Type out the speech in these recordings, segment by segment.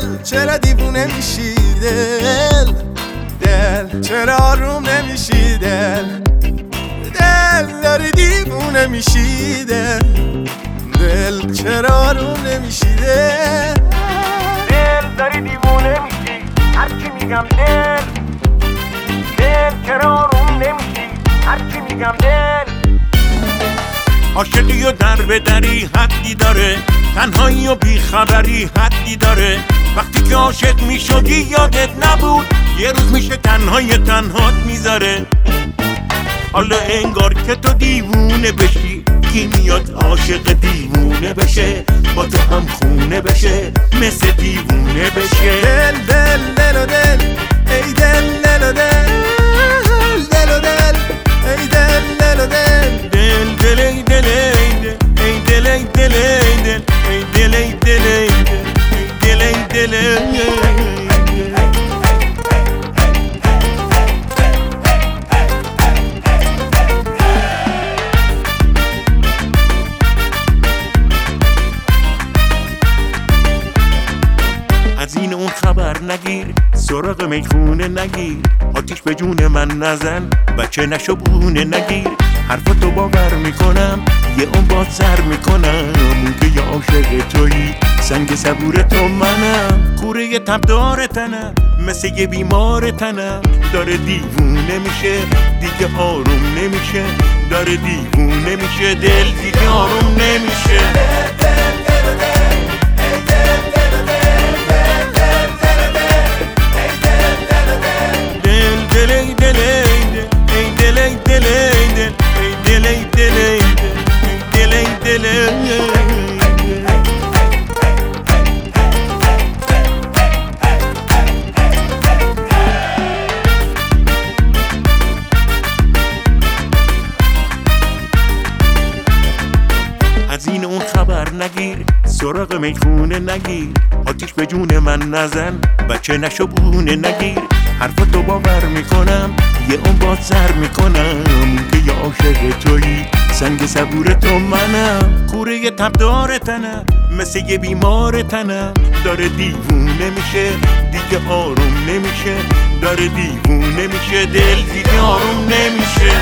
دل چرا دیوونه میشی دل چرا آروم نمیشی دل داری دیوونه میشی دل چرا آروم نمیشی دل داری دیوونه میشی هرچی میگم دل چرا آروم نمیشی هرچی میگم دل عاشقی و در به دری حدی داره، تنهایی و بیخبری حدی داره. وقتی که عاشق میشدی یادت نبود یه روز میشه تنهات میذاره. حالا انگار که تو دیوونه بشی، کی میاد عاشق دیوونه بشه، با تو هم خونه بشه، مثل دیوونه بشه. دل و دل ای دل و دل و دل ای دل و دل دل ای دل ای دل ای دل ای دل ای دل ای دل ای دل ای از این اون خبر نگیر، سراغ میخونه نگیر، آتیش به جون من نزن، بچه نشو بونه نگیر. حرفتو باور میکنم یه اون باد سر میکنم، که یه عاشق تویی سنگ صبور تو منم. کوره تبدار تنم مثل یه بیمار تنم، داره دیوونه میشه دیگه آروم نمیشه، داره دیوونه میشه دل دیگه آروم نمیشه. از این اون خبر نگیر، سراغ میخونه نگیر، آتیش به جون من نزن، بچه نشو بونه نگیر. حرفتو باور میکنم یه اون باد سر میکنم، که یه عاشق تویی سنگ صبور تو منم. کوره تبدار تنم مثل یه بیمار تنم، داره دیوونه میشه دیگه آروم نمیشه، داره دیوونه میشه دل دیگه آروم نمیشه.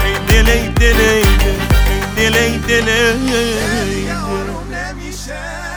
دل آروم نمیشه.